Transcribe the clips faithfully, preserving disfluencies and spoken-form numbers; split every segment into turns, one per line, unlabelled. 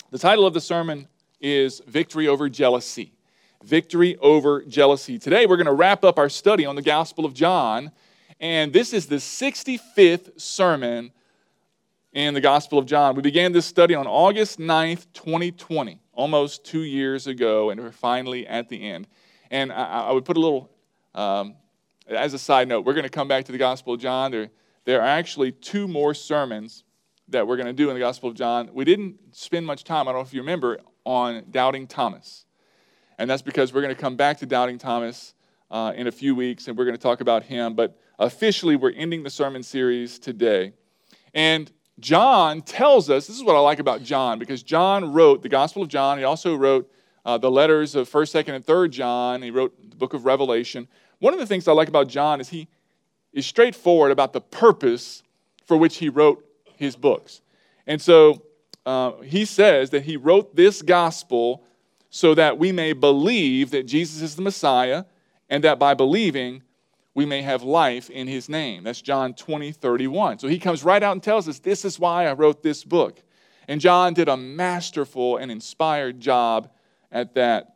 The title of the sermon is Victory Over Jealousy. Victory over jealousy. Today we're going to wrap up our study on the Gospel of John, and this is the sixty-fifth sermon in the Gospel of John. We began this study on August ninth, twenty twenty, almost two years ago, and we're finally at the end. And I, I would put a little, um, as a side note, we're going to come back to the Gospel of John. There, there are actually two more sermons that we're going to do in the Gospel of John. We didn't spend much time, I don't know if you remember, on Doubting Thomas. And that's because we're going to come back to Doubting Thomas uh, in a few weeks, and we're going to talk about him. But officially, we're ending the sermon series today. And John tells us, this is what I like about John, because John wrote the Gospel of John. He also wrote uh, the letters of first, second, and third John. He wrote the book of Revelation. One of the things I like about John is he is straightforward about the purpose for which he wrote his books. And so uh, he says that he wrote this gospel so that we may believe that Jesus is the Messiah, and that by believing, we may have life in his name. That's John twenty, thirty-one. So he comes right out and tells us, this is why I wrote this book. And John did a masterful and inspired job at that.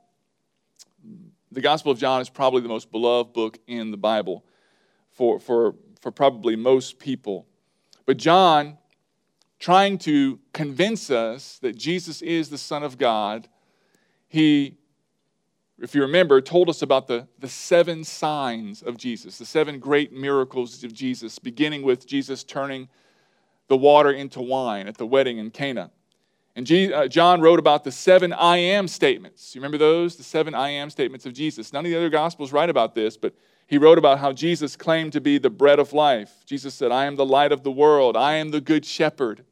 The Gospel of John is probably the most beloved book in the Bible for, for, for probably most people. But John, trying to convince us that Jesus is the Son of God, he, if you remember, told us about the, the seven signs of Jesus, the seven great miracles of Jesus, beginning with Jesus turning the water into wine at the wedding in Cana. And G, uh, John wrote about the seven I am statements. You remember those? The seven I am statements of Jesus. None of the other Gospels write about this, but he wrote about how Jesus claimed to be the bread of life. Jesus said, I am the light of the world. I am the good shepherd.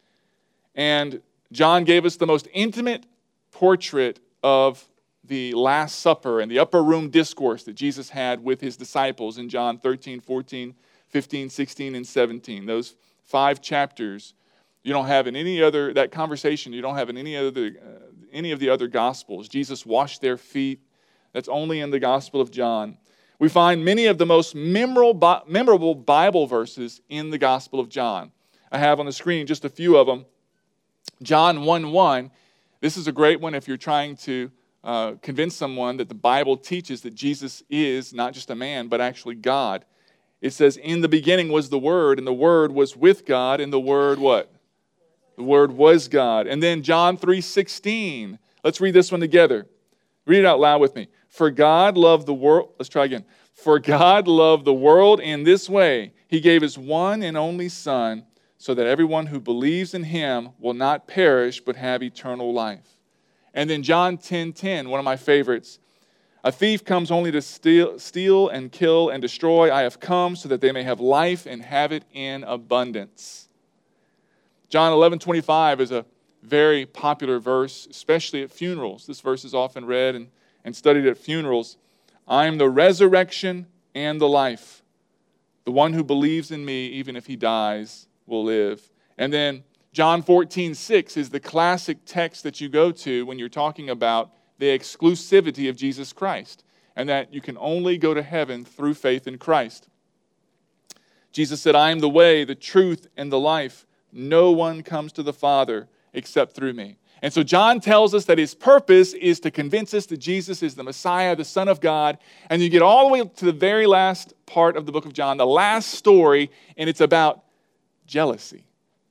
And John gave us the most intimate portrait of the Last Supper and the upper room discourse that Jesus had with his disciples in John thirteen, fourteen, fifteen, sixteen, and seventeen. Those five chapters you don't have in any other, that conversation you don't have in any other, uh, any of the other Gospels. Jesus washed their feet. That's only in the Gospel of John. We find many of the most memorable, memorable Bible verses in the Gospel of John. I have on the screen just a few of them. John one one. This is a great one if you're trying to uh, convince someone that the Bible teaches that Jesus is not just a man, but actually God. It says, in the beginning was the Word, and the Word was with God, and the Word what? The Word was God. And then John three sixteen. Let's read this one together. Read it out loud with me. For God loved the world. Let's try again. For God loved the world in this way. He gave his one and only Son, so that everyone who believes in him will not perish but have eternal life. And then John ten ten, one of my favorites. A thief comes only to steal, steal and kill and destroy. I have come so that they may have life and have it in abundance. John eleven twenty-five is a very popular verse, especially at funerals. This verse is often read and, and studied at funerals. I am the resurrection and the life. The one who believes in me, even if he dies, will live. And then John fourteen six is the classic text that you go to when you're talking about the exclusivity of Jesus Christ, and that you can only go to heaven through faith in Christ. Jesus said, I am the way, the truth, and the life. No one comes to the Father except through me. And so John tells us that his purpose is to convince us that Jesus is the Messiah, the Son of God. And you get all the way to the very last part of the book of John, the last story, and it's about jealousy.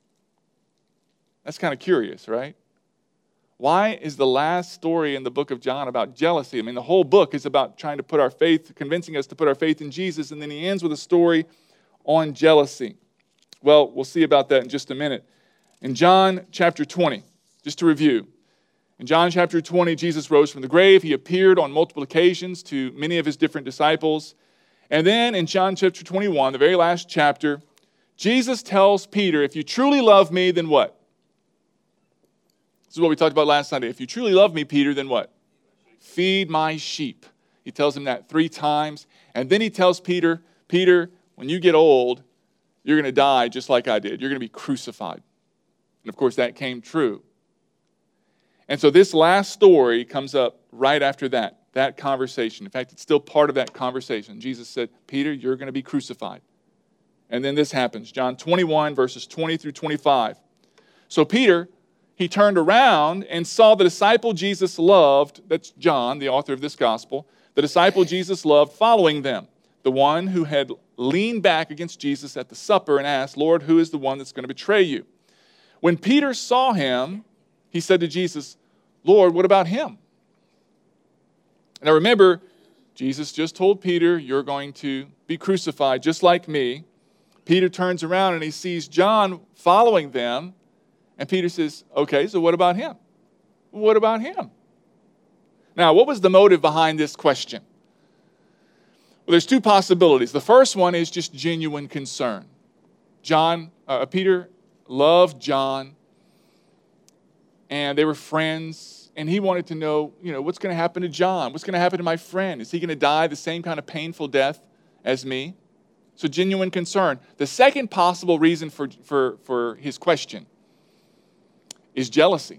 That's kind of curious, right? Why is the last story in the book of John about jealousy? I mean, the whole book is about trying to put our faith, convincing us to put our faith in Jesus, and then he ends with a story on jealousy. Well, we'll see about that in just a minute. In John chapter twenty, just to review, in John chapter twenty, Jesus rose from the grave. He appeared on multiple occasions to many of his different disciples. And then in John chapter twenty-one, the very last chapter, Jesus tells Peter, if you truly love me, then what? This is what we talked about last Sunday. If you truly love me, Peter, then what? Feed my sheep. He tells him that three times. And then he tells Peter, Peter, when you get old, you're going to die just like I did. You're going to be crucified. And of course, that came true. And so this last story comes up right after that, that conversation. In fact, it's still part of that conversation. Jesus said, Peter, you're going to be crucified. And then this happens. John twenty-one, verses twenty through twenty-five. So Peter he turned around and saw the disciple Jesus loved, that's John, the author of this gospel, the disciple Jesus loved following them, the one who had leaned back against Jesus at the supper and asked, Lord, who is the one that's going to betray you? When Peter saw him, he said to Jesus, Lord, what about him? Now remember, Jesus just told Peter, you're going to be crucified just like me. Peter turns around and he sees John following them. And Peter says, okay, so what about him? What about him? Now, what was the motive behind this question? Well, there's two possibilities. The first one is just genuine concern. John, uh, Peter loved John, and they were friends, and he wanted to know, you know, what's going to happen to John? What's going to happen to my friend? Is he going to die the same kind of painful death as me? So genuine concern. The second possible reason for, for, for his question is jealousy.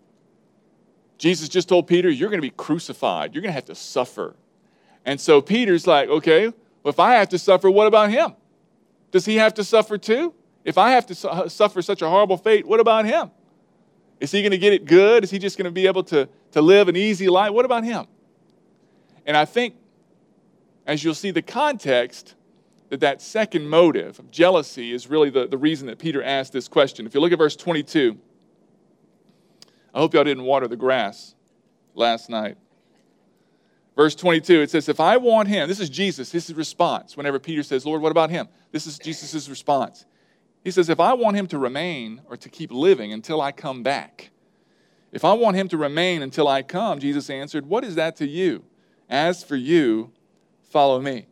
Jesus just told Peter, you're going to be crucified. You're going to have to suffer. And so Peter's like, okay, well, if I have to suffer, what about him? Does he have to suffer too? If I have to su- suffer such a horrible fate, what about him? Is he going to get it good? Is he just going to be able to, to live an easy life? What about him? And I think, as you'll see the context, that that second motive of jealousy is really the, the reason that Peter asked this question. If you look at verse twenty-two, I hope y'all didn't water the grass last night. Verse twenty-two, it says, if I want him, this is Jesus, this is his response. Whenever Peter says, Lord, what about him? This is Jesus' response. He says, if I want him to remain or to keep living until I come back, if I want him to remain until I come, Jesus answered, what is that to you? As for you, follow me.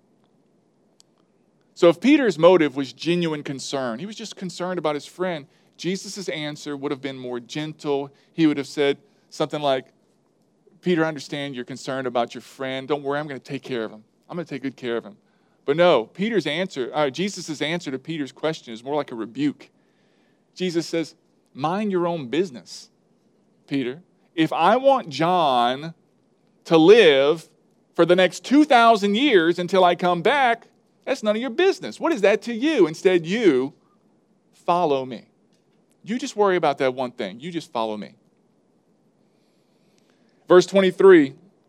So if Peter's motive was genuine concern, he was just concerned about his friend, Jesus' answer would have been more gentle. He would have said something like, Peter, I understand you're concerned about your friend. Don't worry, I'm going to take care of him. I'm going to take good care of him. But no, Peter's answer, uh, Jesus' answer to Peter's question is more like a rebuke. Jesus says, mind your own business, Peter. If I want John to live for the next two thousand years until I come back, that's none of your business. What is that to you? Instead, you follow me. You just worry about that one thing. You just follow me. Verse twenty-three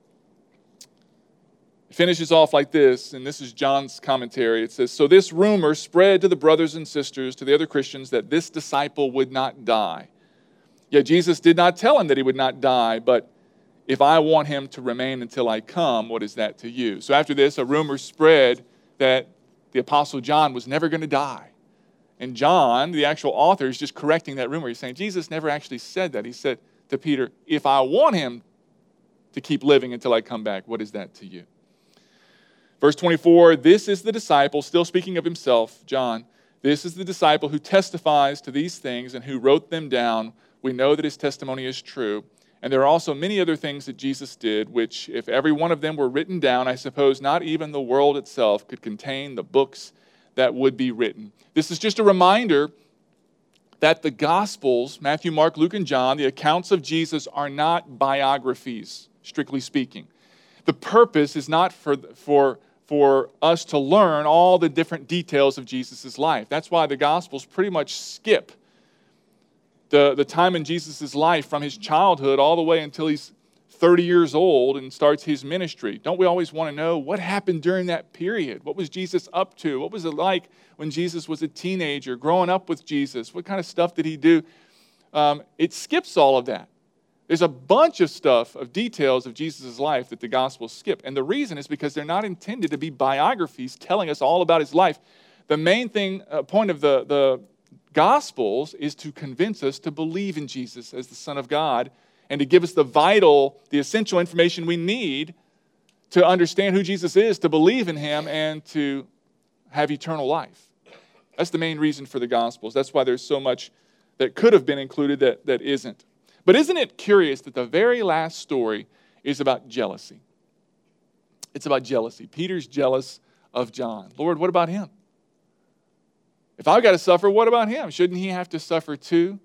finishes off like this, and this is John's commentary. It says, so this rumor spread to the brothers and sisters, to the other Christians, that this disciple would not die. Yet Jesus did not tell him that he would not die, but if I want him to remain until I come, what is that to you? So after this, a rumor spread that the Apostle John was never going to die. And John, the actual author, is just correcting that rumor. He's saying, Jesus never actually said that. He said to Peter, if I want him to keep living until I come back, what is that to you? Verse twenty-four, this is the disciple, still speaking of himself, John, this is the disciple who testifies to these things and who wrote them down. We know that his testimony is true. And there are also many other things that Jesus did, which if every one of them were written down, I suppose not even the world itself could contain the books that would be written. This is just a reminder that the Gospels, Matthew, Mark, Luke, and John, the accounts of Jesus are not biographies, strictly speaking. The purpose is not for, for, for us to learn all the different details of Jesus' life. That's why the Gospels pretty much skip the, the time in Jesus' life from his childhood all the way until he's thirty years old and starts his ministry. Don't we always want to know what happened during that period? What was Jesus up to? What was it like when Jesus was a teenager, growing up with Jesus? What kind of stuff did he do? Um, it skips all of that. There's a bunch of stuff, of details of Jesus' life that the Gospels skip. And the reason is because they're not intended to be biographies telling us all about his life. The main thing, uh, point of the, the Gospels is to convince us to believe in Jesus as the Son of God and to give us the vital, the essential information we need to understand who Jesus is, to believe in him, and to have eternal life. That's the main reason for the Gospels. That's why there's so much that could have been included that, that isn't. But isn't it curious that the very last story is about jealousy? It's about jealousy. Peter's jealous of John. Lord, what about him? If I've got to suffer, what about him? Shouldn't he have to suffer too?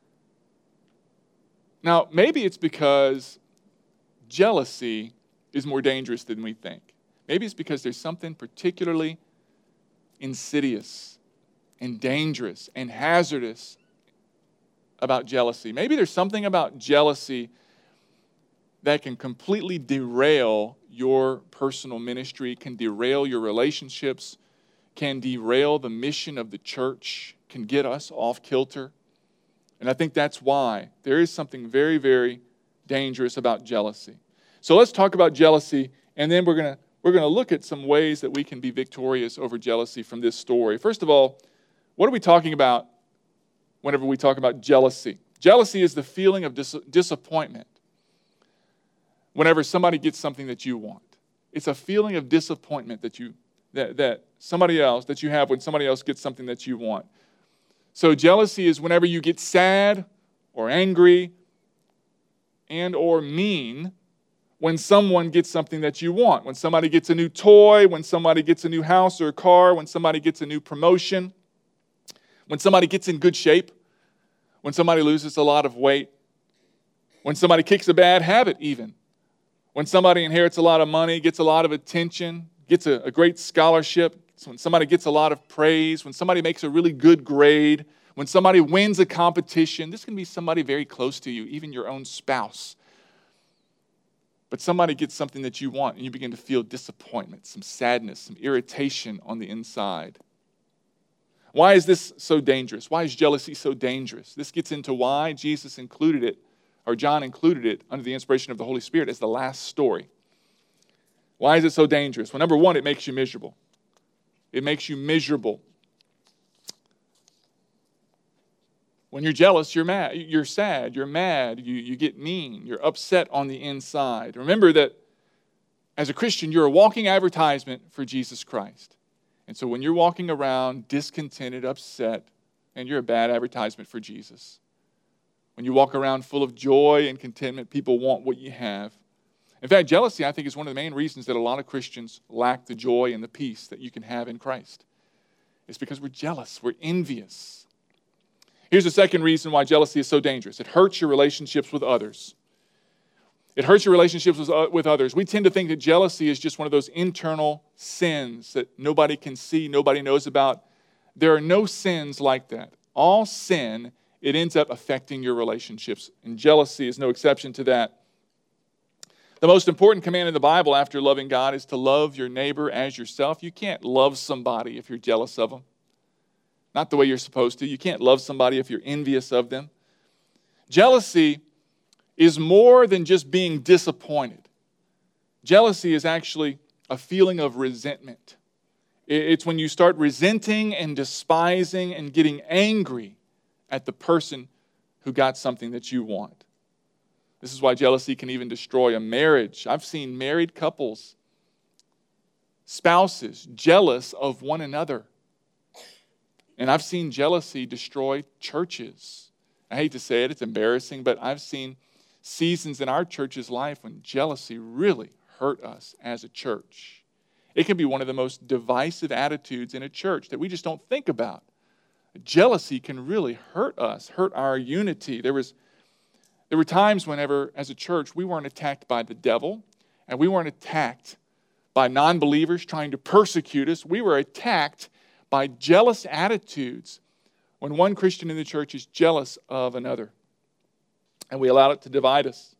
Now, maybe it's because jealousy is more dangerous than we think. Maybe it's because there's something particularly insidious and dangerous and hazardous about jealousy. Maybe there's something about jealousy that can completely derail your personal ministry, can derail your relationships, can derail the mission of the church, can get us off kilter. And I think that's why there is something very, very dangerous about jealousy. So let's talk about jealousy, and then we're going to we're going to look at some ways that we can be victorious over jealousy from this story. First of all, what are we talking about whenever we talk about jealousy? Jealousy is the feeling of dis- disappointment whenever somebody gets something that you want. It's a feeling of disappointment that you that, that somebody else, that you have when somebody else gets something that you want. So jealousy is whenever you get sad or angry and or mean when someone gets something that you want. When somebody gets a new toy, when somebody gets a new house or a car, when somebody gets a new promotion, when somebody gets in good shape, when somebody loses a lot of weight, when somebody kicks a bad habit even, when somebody inherits a lot of money, gets a lot of attention, gets a, a great scholarship, when somebody gets a lot of praise, when somebody makes a really good grade, when somebody wins a competition. This can be somebody very close to you, even your own spouse. But somebody gets something that you want, and you begin to feel disappointment, some sadness, some irritation on the inside. Why is this so dangerous? Why is jealousy so dangerous? This gets into why Jesus included it, or John included it under the inspiration of the Holy Spirit as the last story. Why is it so dangerous? Well, number one, it makes you miserable. It makes you miserable. When you're jealous, you're mad, you're sad, you're mad, you, you get mean, you're upset on the inside. Remember that as a Christian, you're a walking advertisement for Jesus Christ. And so when you're walking around discontented, upset, and you're a bad advertisement for Jesus. When you walk around full of joy and contentment, people want what you have. In fact, jealousy, I think, is one of the main reasons that a lot of Christians lack the joy and the peace that you can have in Christ. It's because we're jealous, we're envious. Here's the second reason why jealousy is so dangerous. It hurts your relationships with others. It hurts your relationships with, uh, with others. We tend to think that jealousy is just one of those internal sins that nobody can see, nobody knows about. There are no sins like that. All sin, it ends up affecting your relationships, and jealousy is no exception to that. The most important command in the Bible after loving God is to love your neighbor as yourself. You can't love somebody if you're jealous of them. Not the way you're supposed to. You can't love somebody if you're envious of them. Jealousy is more than just being disappointed. Jealousy is actually a feeling of resentment. It's when you start resenting and despising and getting angry at the person who got something that you want. This is why jealousy can even destroy a marriage. I've seen married couples, spouses, jealous of one another. And I've seen jealousy destroy churches. I hate to say it, it's embarrassing, but I've seen seasons in our church's life when jealousy really hurt us as a church. It can be one of the most divisive attitudes in a church that we just don't think about. Jealousy can really hurt us, hurt our unity. There was, there were times whenever, as a church, we weren't attacked by the devil, and we weren't attacked by non-believers trying to persecute us. We were attacked by jealous attitudes when one Christian in the church is jealous of another. And we allow it to divide us.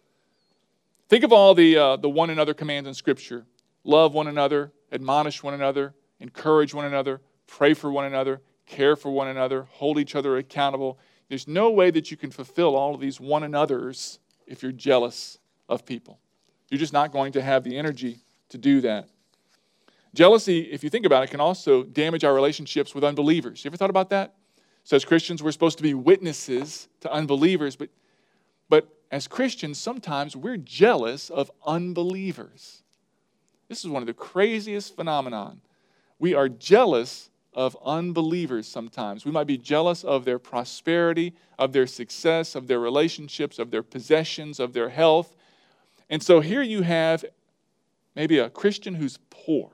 Think of all the, uh, the one another commands in Scripture. Love one another, admonish one another, encourage one another, pray for one another, care for one another, hold each other accountable. There's no way that you can fulfill all of these one another's if you're jealous of people. You're just not going to have the energy to do that. Jealousy, if you think about it, can also damage our relationships with unbelievers. You ever thought about that? So as Christians, we're supposed to be witnesses to unbelievers, but, but as Christians, sometimes we're jealous of unbelievers. This is one of the craziest phenomenon. We are jealous of unbelievers sometimes. We might be jealous of their prosperity, of their success, of their relationships, of their possessions, of their health. And so here you have maybe a Christian who's poor,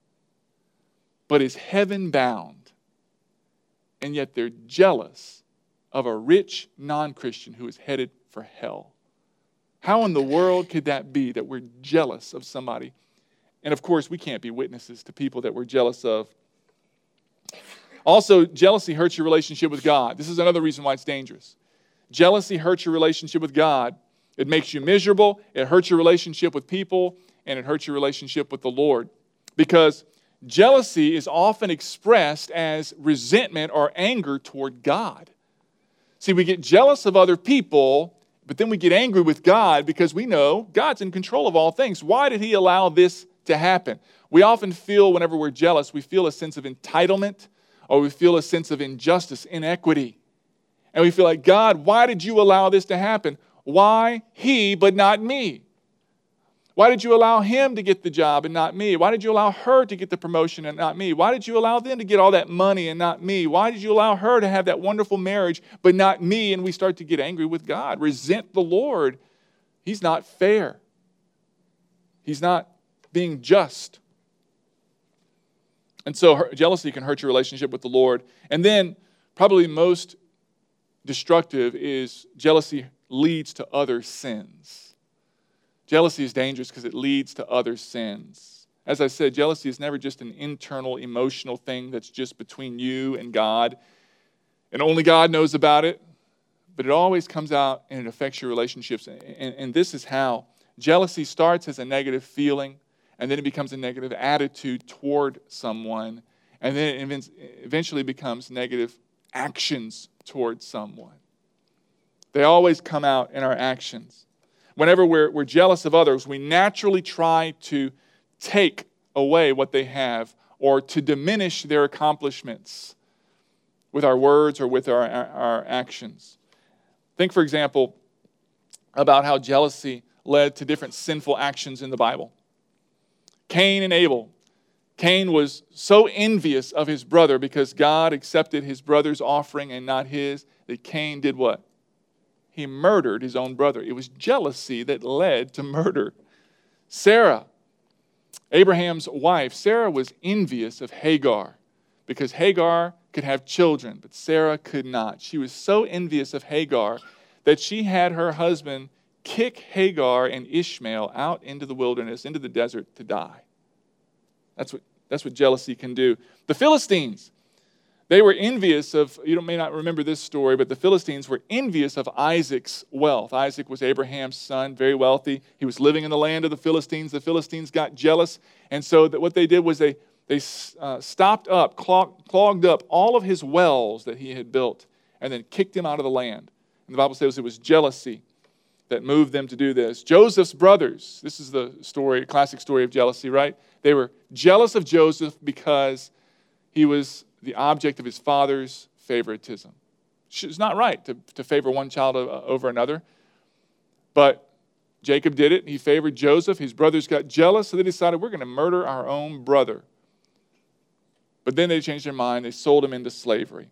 but is heaven-bound, and yet they're jealous of a rich non-Christian who is headed for hell. How in the world could that be, that we're jealous of somebody? And of course, we can't be witnesses to people that we're jealous of. Also, jealousy hurts your relationship with God. This is another reason why it's dangerous. Jealousy hurts your relationship with God. It makes you miserable. It hurts your relationship with people. And it hurts your relationship with the Lord. Because jealousy is often expressed as resentment or anger toward God. See, we get jealous of other people, but then we get angry with God because we know God's in control of all things. Why did He allow this to happen? We often feel, whenever we're jealous, we feel a sense of entitlement, or we feel a sense of injustice, inequity. And we feel like, God, why did you allow this to happen? Why he, but not me? Why did you allow him to get the job and not me? Why did you allow her to get the promotion and not me? Why did you allow them to get all that money and not me? Why did you allow her to have that wonderful marriage but not me? And we start to get angry with God, resent the Lord. He's not fair. He's not being just. And so jealousy can hurt your relationship with the Lord. And then probably most destructive is jealousy leads to other sins. Jealousy is dangerous because it leads to other sins. As I said, jealousy is never just an internal emotional thing that's just between you and God, and only God knows about it, but it always comes out and it affects your relationships. And, and this is how. Jealousy starts as a negative feeling, and then it becomes a negative attitude toward someone, and then it eventually becomes negative actions toward someone. They always come out in our actions. Whenever we're, we're jealous of others, we naturally try to take away what they have or to diminish their accomplishments with our words or with our, our, our actions. Think, for example, about how jealousy led to different sinful actions in the Bible. Cain and Abel. Cain was so envious of his brother because God accepted his brother's offering and not his, that Cain did what? He murdered his own brother. It was jealousy that led to murder. Sarah, Abraham's wife, Sarah was envious of Hagar because Hagar could have children, but Sarah could not. She was so envious of Hagar that she had her husband kick Hagar and Ishmael out into the wilderness, into the desert to die. That's what, that's what jealousy can do. The Philistines, they were envious of, you may not remember this story, but the Philistines were envious of Isaac's wealth. Isaac was Abraham's son, very wealthy. He was living in the land of the Philistines. The Philistines got jealous, and so that what they did was they, they uh, stopped up, clog, clogged up all of his wells that he had built, and then kicked him out of the land. And the Bible says it was jealousy that moved them to do this. Joseph's brothers, this is the story, classic story of jealousy, right? They were jealous of Joseph because he was the object of his father's favoritism. It's not right to, to favor one child over another. But Jacob did it. He favored Joseph. His brothers got jealous, so they decided, we're going to murder our own brother. But then they changed their mind. They sold him into slavery.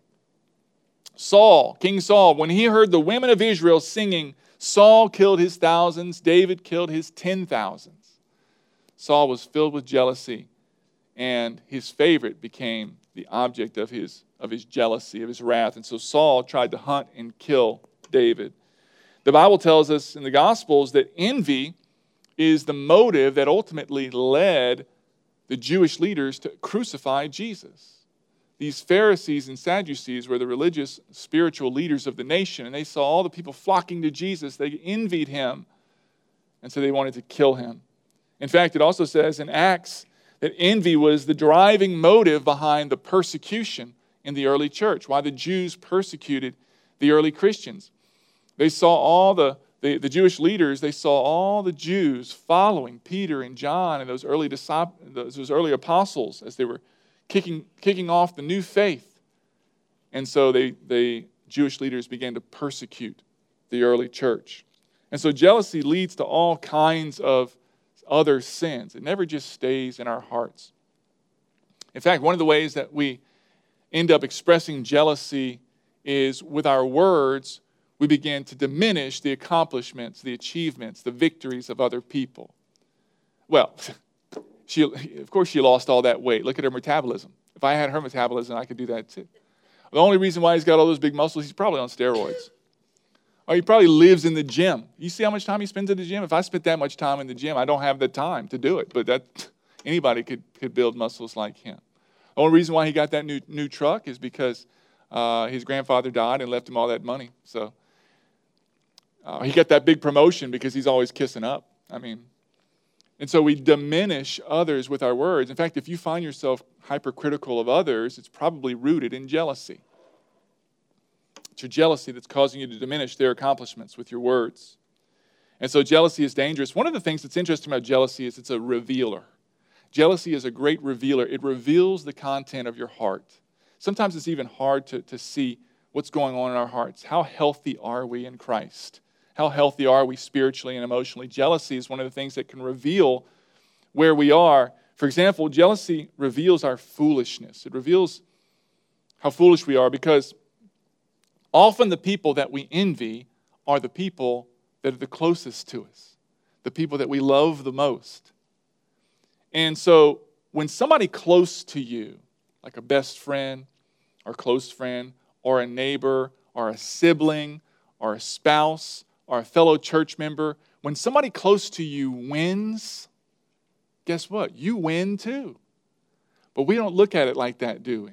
Saul, King Saul, when he heard the women of Israel singing, Saul killed his thousands, David killed his ten thousands. Saul was filled with jealousy, and his favorite became the object of his, of his jealousy, of his wrath. And so Saul tried to hunt and kill David. The Bible tells us in the Gospels that envy is the motive that ultimately led the Jewish leaders to crucify Jesus. These Pharisees and Sadducees were the religious, spiritual leaders of the nation, and they saw all the people flocking to Jesus. They envied him, and so they wanted to kill him. In fact, it also says in Acts that envy was the driving motive behind the persecution in the early church, why the Jews persecuted the early Christians. They saw all the, the, the Jewish leaders, they saw all the Jews following Peter and John and those early disciples, those, those early apostles as they were kicking, kicking off the new faith. And so they, they Jewish leaders began to persecute the early church. And so jealousy leads to all kinds of other sins. It never just stays in our hearts. In fact, one of the ways that we end up expressing jealousy is with our words, we begin to diminish the accomplishments, the achievements, the victories of other people. Well, she, of course she lost all that weight. Look at her metabolism. If I had her metabolism, I could do that too. The only reason why he's got all those big muscles, he's probably on steroids. Or he probably lives in the gym. You see how much time he spends in the gym? If I spent that much time in the gym, I don't have the time to do it. But that anybody could, could build muscles like him. The only reason why he got that new new truck is because uh, his grandfather died and left him all that money. So uh, he got that big promotion because he's always kissing up. I mean, and so we diminish others with our words. In fact, if you find yourself hypercritical of others, it's probably rooted in jealousy. It's your jealousy that's causing you to diminish their accomplishments with your words. And so jealousy is dangerous. One of the things that's interesting about jealousy is it's a revealer. Jealousy is a great revealer. It reveals the content of your heart. Sometimes it's even hard to, to see what's going on in our hearts. How healthy are we in Christ? How healthy are we spiritually and emotionally? Jealousy is one of the things that can reveal where we are. For example, jealousy reveals our foolishness. It reveals how foolish we are because often the people that we envy are the people that are the closest to us, the people that we love the most. And so when somebody close to you, like a best friend or close friend or a neighbor or a sibling or a spouse or a fellow church member, when somebody close to you wins, guess what? You win too. But we don't look at it like that, do we?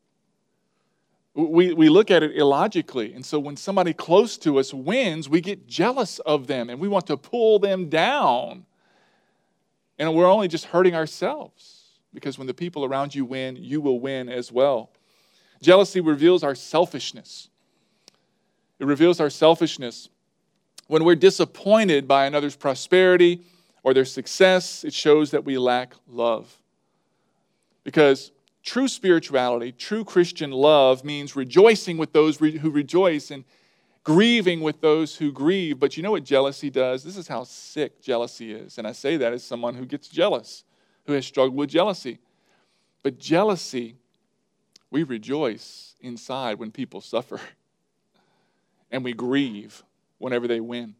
We, we look at it illogically. And so when somebody close to us wins, we get jealous of them and we want to pull them down. And we're only just hurting ourselves because when the people around you win, you will win as well. Jealousy reveals our selfishness. It reveals our selfishness. When we're disappointed by another's prosperity or their success, it shows that we lack love. Because true spirituality, true Christian love means rejoicing with those re- who rejoice and grieving with those who grieve. But you know what jealousy does? This is how sick jealousy is. And I say that as someone who gets jealous, who has struggled with jealousy. But jealousy, we rejoice inside when people suffer. And we grieve whenever they win.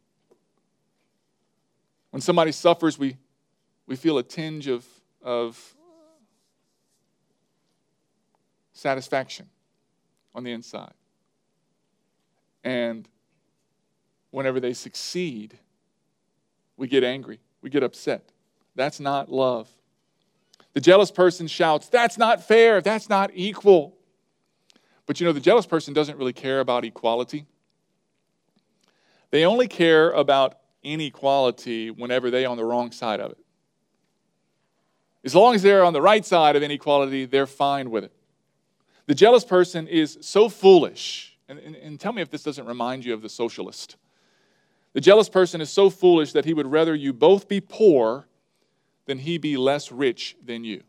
When somebody suffers, we, we feel a tinge of, of satisfaction on the inside. And whenever they succeed, we get angry. We get upset. That's not love. The jealous person shouts, "That's not fair. That's not equal." But you know, the jealous person doesn't really care about equality. They only care about inequality whenever they're on the wrong side of it. As long as they're on the right side of inequality, they're fine with it. The jealous person is so foolish. And, and, and tell me if this doesn't remind you of the socialist. The jealous person is so foolish that he would rather you both be poor than he be less rich than you.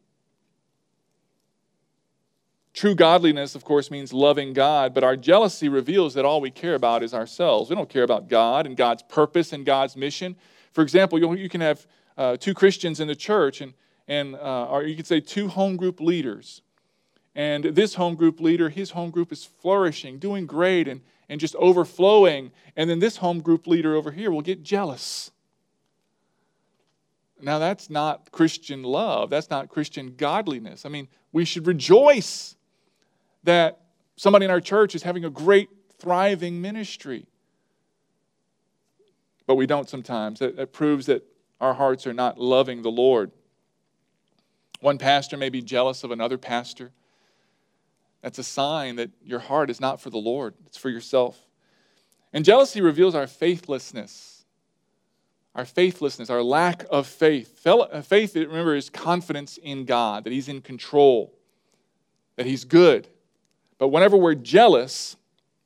True godliness, of course, means loving God, but our jealousy reveals that all we care about is ourselves. We don't care about God and God's purpose and God's mission. For example, you, you can have uh, two Christians in the church, and, and uh, or you could say two home group leaders. And this home group leader, his home group is flourishing, doing great, and, and just overflowing. And then this home group leader over here will get jealous. Now, that's not Christian love. That's not Christian godliness. I mean, we should rejoice that somebody in our church is having a great, thriving ministry. But we don't sometimes. That, that proves that our hearts are not loving the Lord. One pastor may be jealous of another pastor. That's a sign that your heart is not for the Lord. It's for yourself. And jealousy reveals our faithlessness. Our faithlessness, our lack of faith. Faith, remember, is confidence in God, that He's in control, that He's good. But whenever we're jealous,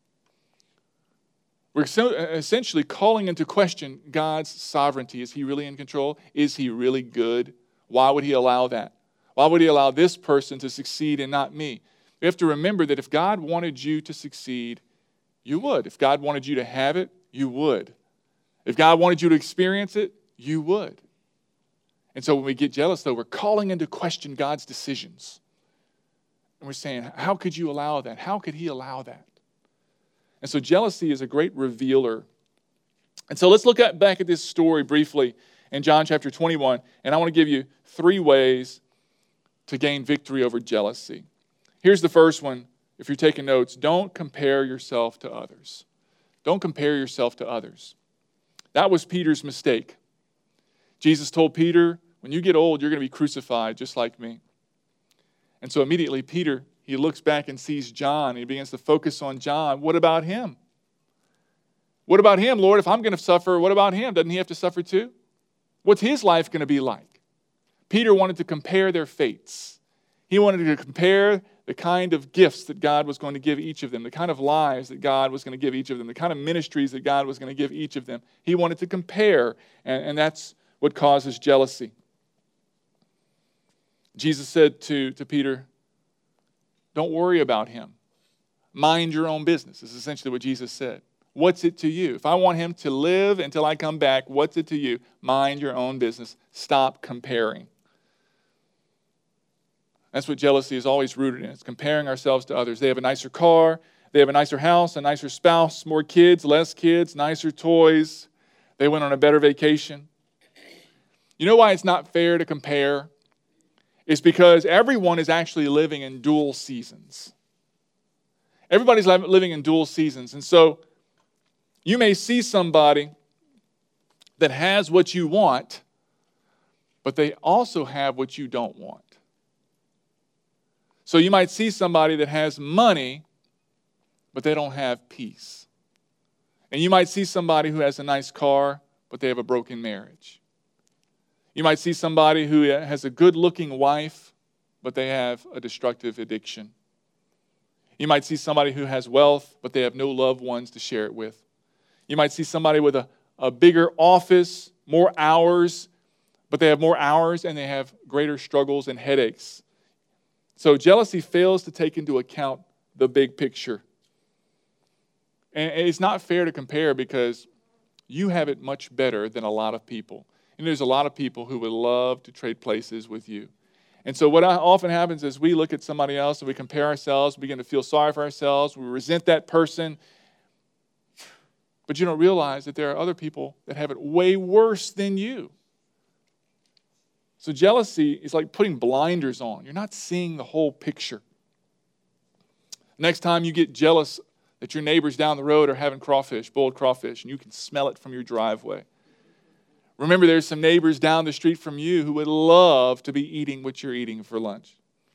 we're essentially calling into question God's sovereignty. Is He really in control? Is He really good? Why would He allow that? Why would He allow this person to succeed and not me? We have to remember that if God wanted you to succeed, you would. If God wanted you to have it, you would. If God wanted you to experience it, you would. And so when we get jealous, though, we're calling into question God's decisions. And we're saying, how could you allow that? How could He allow that? And so jealousy is a great revealer. And so let's look at, back at this story briefly in John chapter twenty-one. And I want to give you three ways to gain victory over jealousy. Here's the first one. If you're taking notes, don't compare yourself to others. Don't compare yourself to others. That was Peter's mistake. Jesus told Peter, when you get old, you're going to be crucified just like me. And so immediately Peter, he looks back and sees John. And he begins to focus on John. What about him? What about him, Lord? If I'm going to suffer, what about him? Doesn't he have to suffer too? What's his life going to be like? Peter wanted to compare their fates. He wanted to compare the kind of gifts that God was going to give each of them, the kind of lives that God was going to give each of them, the kind of ministries that God was going to give each of them. He wanted to compare, and, and that's what causes jealousy. Jesus said to, to Peter, don't worry about him. Mind your own business, is essentially what Jesus said. What's it to you? If I want him to live until I come back, what's it to you? Mind your own business. Stop comparing. That's what jealousy is always rooted in. It's comparing ourselves to others. They have a nicer car. They have a nicer house, a nicer spouse, more kids, less kids, nicer toys. They went on a better vacation. You know why it's not fair to compare? It's because everyone is actually living in dual seasons. Everybody's living in dual seasons. And so you may see somebody that has what you want, but they also have what you don't want. So you might see somebody that has money, but they don't have peace. And you might see somebody who has a nice car, but they have a broken marriage. You might see somebody who has a good-looking wife, but they have a destructive addiction. You might see somebody who has wealth, but they have no loved ones to share it with. You might see somebody with a, a bigger office, more hours, but they have more hours and they have greater struggles and headaches. So jealousy fails to take into account the big picture. And it's not fair to compare because you have it much better than a lot of people. And there's a lot of people who would love to trade places with you. And so what often happens is we look at somebody else and we compare ourselves, we begin to feel sorry for ourselves, we resent that person. But you don't realize that there are other people that have it way worse than you. So jealousy is like putting blinders on. You're not seeing the whole picture. Next time you get jealous that your neighbors down the road are having crawfish, boiled crawfish, and you can smell it from your driveway. Remember, there's some neighbors down the street from you who would love to be eating what you're eating for lunch.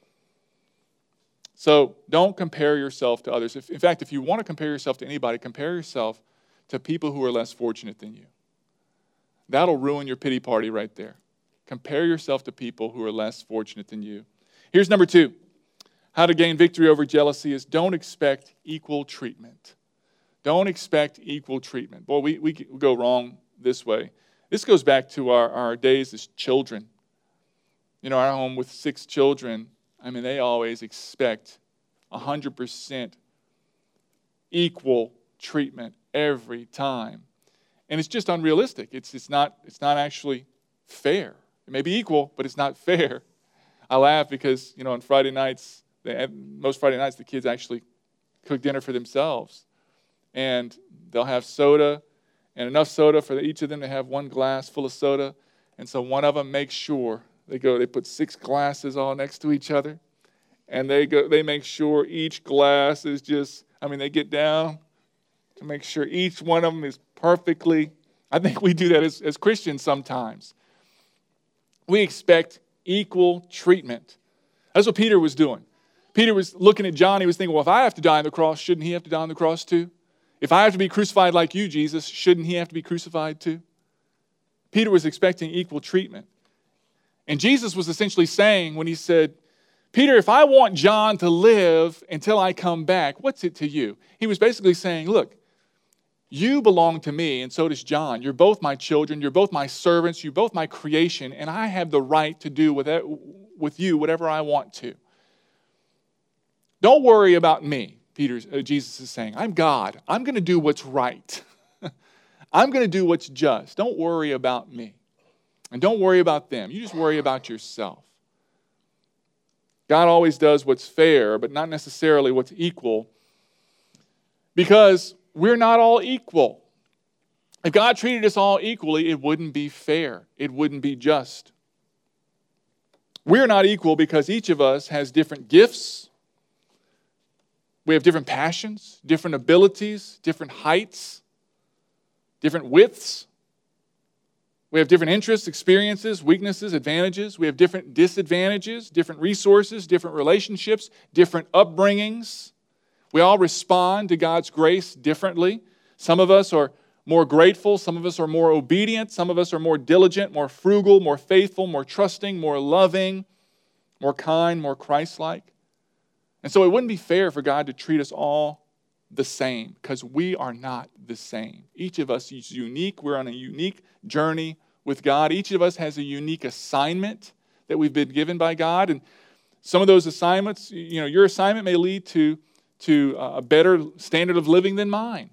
So don't compare yourself to others. If, in fact, if you want to compare yourself to anybody, compare yourself to people who are less fortunate than you. That'll ruin your pity party right there. Compare yourself to people who are less fortunate than you. Here's number two. How to gain victory over jealousy is don't expect equal treatment. Don't expect equal treatment. Boy, we, we go wrong this way. This goes back to our, our days as children. You know, our home with six children, I mean, they always expect one hundred percent equal treatment every time. And it's just unrealistic. It's, it's, not, it's not actually fair. It may be equal, but it's not fair. I laugh because, you know, on Friday nights, they, most Friday nights, the kids actually cook dinner for themselves. And they'll have soda, and enough soda for each of them to have one glass full of soda. And so one of them makes sure, they go, they put six glasses all next to each other. And they go, they make sure each glass is just, I mean, they get down to make sure each one of them is perfectly, I think we do that as, as Christians sometimes. We expect equal treatment. That's what Peter was doing. Peter was looking at John. He was thinking, well, if I have to die on the cross, shouldn't he have to die on the cross too? If I have to be crucified like you, Jesus, shouldn't he have to be crucified too? Peter was expecting equal treatment. And Jesus was essentially saying when he said, Peter, if I want John to live until I come back, what's it to you? He was basically saying, look, you belong to me, and so does John. You're both my children. You're both my servants. You're both my creation, and I have the right to do with, it, with you whatever I want to. Don't worry about me, Peter, uh, Jesus is saying. I'm God. I'm going to do what's right. I'm going to do what's just. Don't worry about me. And don't worry about them. You just worry about yourself. God always does what's fair, but not necessarily what's equal, because we're not all equal. If God treated us all equally, it wouldn't be fair. It wouldn't be just. We're not equal because each of us has different gifts. We have different passions, different abilities, different heights, different widths. We have different interests, experiences, weaknesses, advantages. We have different disadvantages, different resources, different relationships, different upbringings. We all respond to God's grace differently. Some of us are more grateful. Some of us are more obedient. Some of us are more diligent, more frugal, more faithful, more trusting, more loving, more kind, more Christ-like. And so it wouldn't be fair for God to treat us all the same, because we are not the same. Each of us is unique. We're on a unique journey with God. Each of us has a unique assignment that we've been given by God. And some of those assignments, you know, your assignment may lead to, to a better standard of living than mine.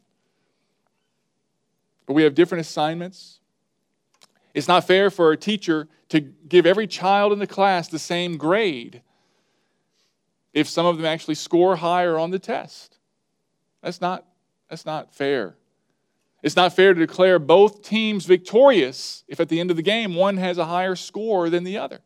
But we have different assignments. It's not fair for a teacher to give every child in the class the same grade if some of them actually score higher on the test. That's not, that's not fair. It's not fair to declare both teams victorious if at the end of the game one has a higher score than the other.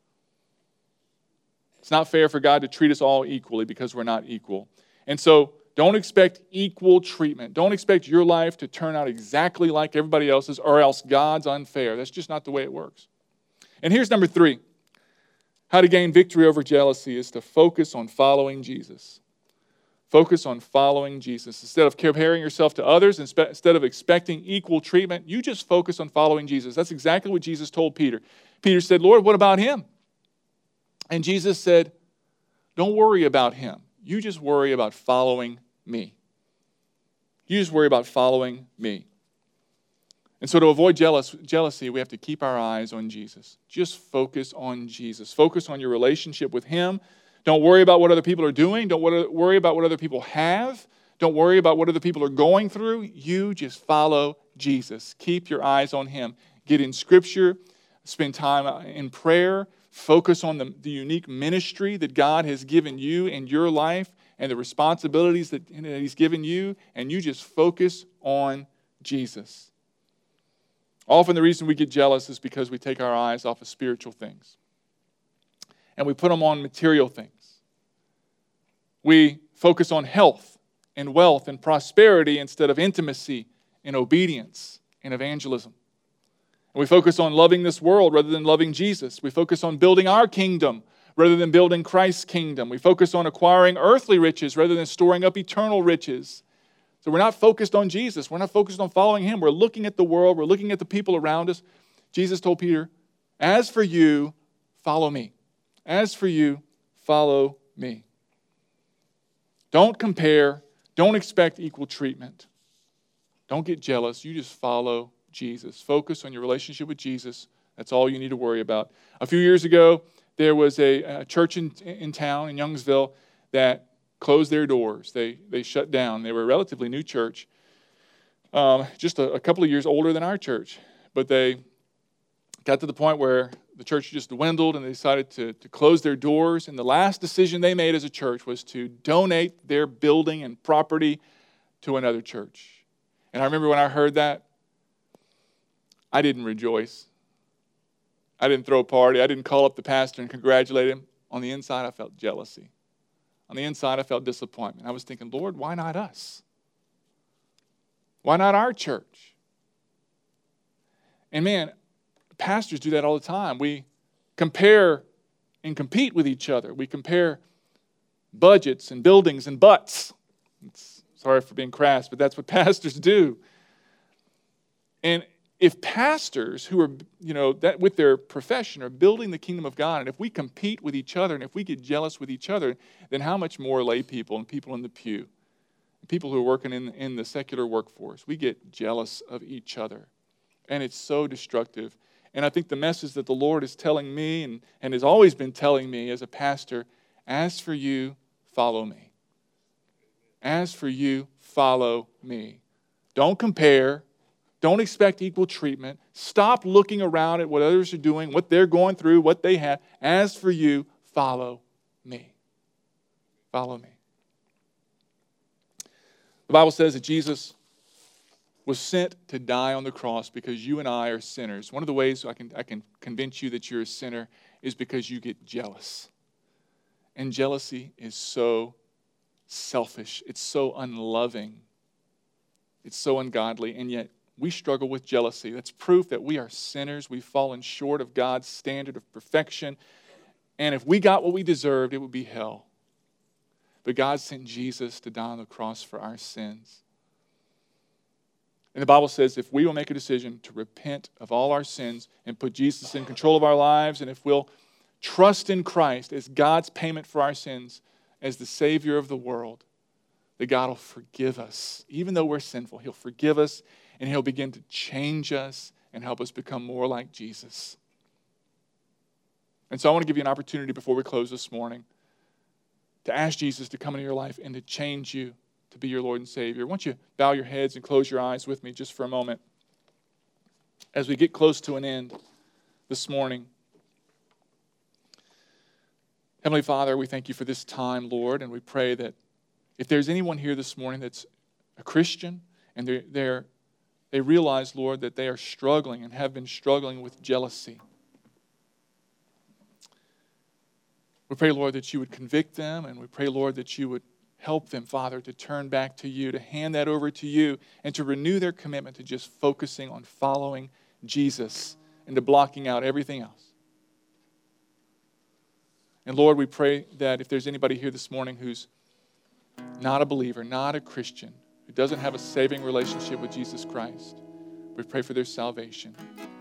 It's not fair for God to treat us all equally because we're not equal. And so don't expect equal treatment. Don't expect your life to turn out exactly like everybody else's, or else God's unfair. That's just not the way it works. And here's number three. How to gain victory over jealousy is to focus on following Jesus. Focus on following Jesus. Instead of comparing yourself to others, instead of expecting equal treatment, you just focus on following Jesus. That's exactly what Jesus told Peter. Peter said, Lord, what about him? And Jesus said, don't worry about him. You just worry about following me. You just worry about following me. And so to avoid jealous, jealousy, we have to keep our eyes on Jesus. Just focus on Jesus. Focus on your relationship with him. Don't worry about what other people are doing. Don't worry about what other people have. Don't worry about what other people are going through. You just follow Jesus. Keep your eyes on him. Get in Scripture. Spend time in prayer. Focus on the, the unique ministry that God has given you in your life and the responsibilities that, that he's given you. And you just focus on Jesus. Often the reason we get jealous is because we take our eyes off of spiritual things. And we put them on material things. We focus on health and wealth and prosperity instead of intimacy and obedience and evangelism. And we focus on loving this world rather than loving Jesus. We focus on building our kingdom rather than building Christ's kingdom. We focus on acquiring earthly riches rather than storing up eternal riches. So we're not focused on Jesus. We're not focused on following him. We're looking at the world. We're looking at the people around us. Jesus told Peter, as for you, follow me. As for you, follow me. Don't compare. Don't expect equal treatment. Don't get jealous. You just follow Jesus. Focus on your relationship with Jesus. That's all you need to worry about. A few years ago, there was a, a church in, in town, in Youngsville, that closed their doors. They, they shut down. They were a relatively new church, um, just a, a couple of years older than our church. But they got to the point where the church just dwindled and they decided to, to close their doors. And the last decision they made as a church was to donate their building and property to another church. And I remember when I heard that, I didn't rejoice. I didn't throw a party. I didn't call up the pastor and congratulate him. On the inside, I felt jealousy. On the inside, I felt disappointment. I was thinking, Lord, why not us? Why not our church? And man, pastors do that all the time. We compare and compete with each other. We compare budgets and buildings and butts. It's, sorry for being crass, but that's what pastors do. And if pastors who are, you know, that with their profession are building the kingdom of God, and if we compete with each other, and if we get jealous with each other, then how much more lay people and people in the pew, people who are working in, in the secular workforce, we get jealous of each other. And it's so destructive. And I think the message that the Lord is telling me and, and has always been telling me as a pastor, as for you, follow me. As for you, follow me. Don't compare. Don't expect equal treatment. Stop looking around at what others are doing, what they're going through, what they have. As for you, follow me. Follow me. The Bible says that Jesus was sent to die on the cross because you and I are sinners. One of the ways I can, I can convince you that you're a sinner is because you get jealous. And jealousy is so selfish. It's so unloving. It's so ungodly. And yet, we struggle with jealousy. That's proof that we are sinners. We've fallen short of God's standard of perfection. And if we got what we deserved, it would be hell. But God sent Jesus to die on the cross for our sins. And the Bible says if we will make a decision to repent of all our sins and put Jesus in control of our lives, and if we'll trust in Christ as God's payment for our sins, as the Savior of the world, that God will forgive us. Even though we're sinful, He'll forgive us, and He'll begin to change us and help us become more like Jesus. And so I want to give you an opportunity before we close this morning to ask Jesus to come into your life and to change you to be your Lord and Savior. Why don't you bow your heads and close your eyes with me just for a moment as we get close to an end this morning. Heavenly Father, we thank you for this time, Lord, and we pray that if there's anyone here this morning that's a Christian and they're, they're, they realize, Lord, that they are struggling and have been struggling with jealousy, we pray, Lord, that you would convict them, and we pray, Lord, that you would help them, Father, to turn back to you, to hand that over to you, and to renew their commitment to just focusing on following Jesus and to blocking out everything else. And Lord, we pray that if there's anybody here this morning who's not a believer, not a Christian, who doesn't have a saving relationship with Jesus Christ, we pray for their salvation.